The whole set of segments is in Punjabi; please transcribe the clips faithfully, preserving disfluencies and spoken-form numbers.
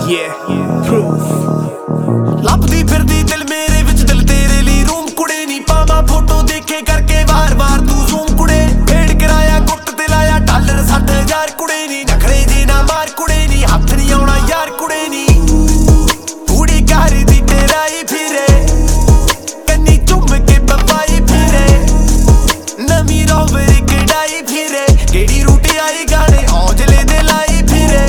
Yeah, proof. ਲੱਭਦੀ ਫਿਰਦੀ ਦਿਲ ਮੇਰੇ ਵਿੱਚ ਦਿਲ ਤੇਰੇ ਲਈ ਰੂਮ ਕੁੜੇ ਨੀ ਪਾਵਾਂ ਫੋਟੋ ਦੇਖੇ ਕਰਕੇ ਵਾਰ ਵਾਰ ਤੂੰ ਜ਼ੂਮ ਕੁੜੇ ਫੇੜ ਕਰਾਇਆ ਗੁੱਟ ਤੇ ਲਾਇਆ ਡਾਲਰ ਸੱਠ ਹਜ਼ਾਰ ਕੁੜੇ ਨੀ ਨਖਰੇ ਜੇ ਨਾ ਮਾਰ ਕੁੜੇ ਨੀ ਹੱਥ ਨੀ ਆਉਣਾ ਯਾਰ ਕੁੜੇ ਨੀ ਕੁੜੀ ਘਰ ਦੀ ਤੇਰਾਈ ਫਿਰੇ ਕੰਨੀ ਚੁੰਮ ਕੇ ਬਪਾਈ ਫਿਰੇ ਨਵੀਂ ਰੋਵਰ ਕਢਾਈ ਫਿਰੇ ਕਿਹੜੀ ਰੂਟ ਆਈ ਗਾਣੇ ਔਜਲੇ ਦੇ ਲਾਈ ਫਿਰੇ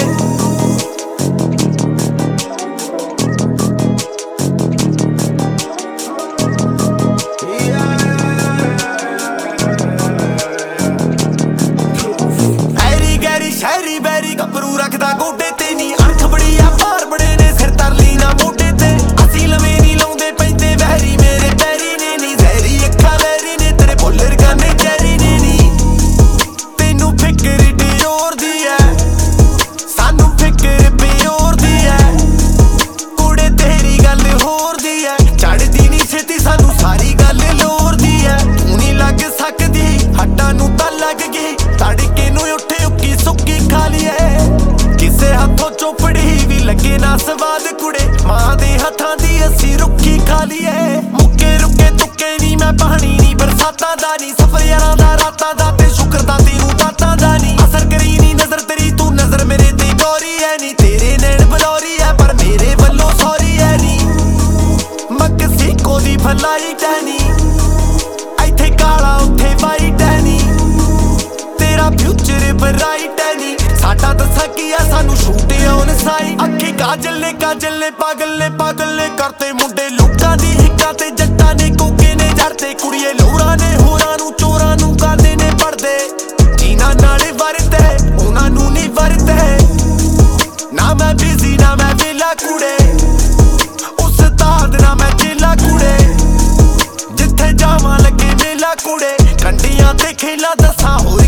ਸ਼ਹਿਰੀ ਬੈਰੀ ਗੱਭਰੂ ਰੱਖਦਾ ਗੋਡੇ ਤੇ ਨੀ ਅਣਖ ਬੜੀ ਆ ਭਾਰ ਬੜੇ ਨੇ ਸਿਰ ਤਰਲੀ ਨਾ ਮੋਢੇ ਤੇ ਅਸੀਂ ਲਵੇਂ ਨੀ ਲਾਉਂਦੇ ਪੈਂਦੇ ਵਹਿਰੀ ਮੇਰੇ ਪੈਰੀ ਨੇ ਨੀ ਜ਼ਹਿਰੀ ਅੱਖਾਂ ਲੈਰੀ ਨੇ ਤੇਰੇ ਬੋਲਰ ਗਾਨੇ ਚੈਰੀ ਨੇ ਨੀ ਤੈਨੂੰ ਫਿਕਰ ਡਿਓਰ ਦੀ ਐ ਸਾਨੂੰ ਫਿਕਰ ਪਿਓਰ ਦੀ ਐ ਕੁੜੇ ਤੇਰੀ ਗੱਲ ਹੋਰ ਦੀ ਐ ਚੜਦੀ ਨੀ ਛੇਤੀ ਸਾਨੂੰ ਸਾਰੀ ਗੱਲ ਲੋਰ ਦੀ ਐ ਤੂੰ ਨੀ ਲੱਗ ਸਕਦੀ ਹੱਡਾਂ ਨੂੰ ਤਾਂ ਲੱਗ ਗਈ ਤੜਕੇ ਨੂੰ ਉੱਠੇ ਉੱਕੀ ਸੁੱਕੀ ਖਾ ਲਈਏ ਕਿਸੇ ਹੱਥੋਂ ਚੋਪੜੀ ਵੀ ਲੱਗੇ ਨਾ ਸਵਾਦ ਕੁੜੇ ਮਾਂ ਦੇ ਹੱਥਾਂ ਦੀ ਅਸੀਂ ਰੁੱਖੀ ਖਾ ਲਈਏ ਮੁੱਕੇ ਰੁੱਕੇ ਤੁੱਕੇ ਨੀ ਮੈਂ ਪਾਣੀ ਨੀ ਬਰਸਾਤਾਂ ਦਾ ਨੀ ਸਫਰ ਯਾਰਾਂ ਦਾ ਰਾਤਾਂ ਦਾ ਤੇ ਸ਼ੁਕਰ ਦਾ ਤੈਨੂੰ ਬਾਤਾਂ ਦਾ ਨੀ ਅਸਰ ਕਰੀ ਨੀ ਨਜ਼ਰ ਤੇਰੀ ਤੂੰ ਨਜ਼ਰ ਮੇਰੇ ਤੇ ਗੋਰੀ ਐ ਨੀ ਤੇਰੇ ਨੈਣ ਬਲੌਰੀ ਐ ਪਰ ਮੇਰੇ ਵੱਲੋਂ ਸੌਰੀ ਐ ਨੀ ਮਕਸੀਕੋ ਦੀ ਫਲਾਈ ਟੈਨੀ ਇੱਥੇ ਕਾਲਾ ਉੱਥੇ ਵਾਈਟ ਐ ਨੀ ਤੇਰਾ ਫਿਊਚਰ ਬਰਾਈਟ ਐ ਨੀ ਸਾਡਾ ਦੱਸਾਂ ਕੀ ਆ ਸਾਨੂੰ ਸ਼ੂਟ ਆਉਣ ਸਾਈ ਅੱਖੀ ਕਾਜਲ ਨੇ ਕਾਜਲ ਨੇ ਪਾਗਲ ਨੇ ਪਾਗਲ ਨੇ ਕਰਤੇ ਮੁੰਡੇ ਲੋਕਾਂ ਦੀ ਹਿੱਕਾਂ ਤੇ ਜੱਟਾਂ ਨੇ ਕੋਕੇ ਨੇ ਜੜਦੇ ਕੁੜੀਏ ਲੋਰਾਂ ਨੇ ਹੋਰਾਂ ਨੂੰ ਚੋਰਾਂ ਨੂੰ ਕਰਦੇ ਨੇ ਪੜਦੇ ਜਿਨ੍ਹਾਂ ਨਾਲੇ ਵਰਤੇ ਉਹਨਾਂ ਨੂੰ ਨਹੀਂ ਵਰਤੇ ਨਾ ਮੈਂ ਬਿਜ਼ੀ ਨਾ ਮੈਂ ਵੇਲਾ ਕੁੜੇ ਉਸਤਾਦ ਨਾ ਮੈਂ ਚੇਲਾ ਕੁੜੇ ਜਿੱਥੇ ਜਾਵਾਂ ਲੱਗੇ ਮੇਲਾ ਕੁੜੇ ਕੰਡੀਆਂ ਤੇ ਖੇਲਾ ਦੱਸਾਂ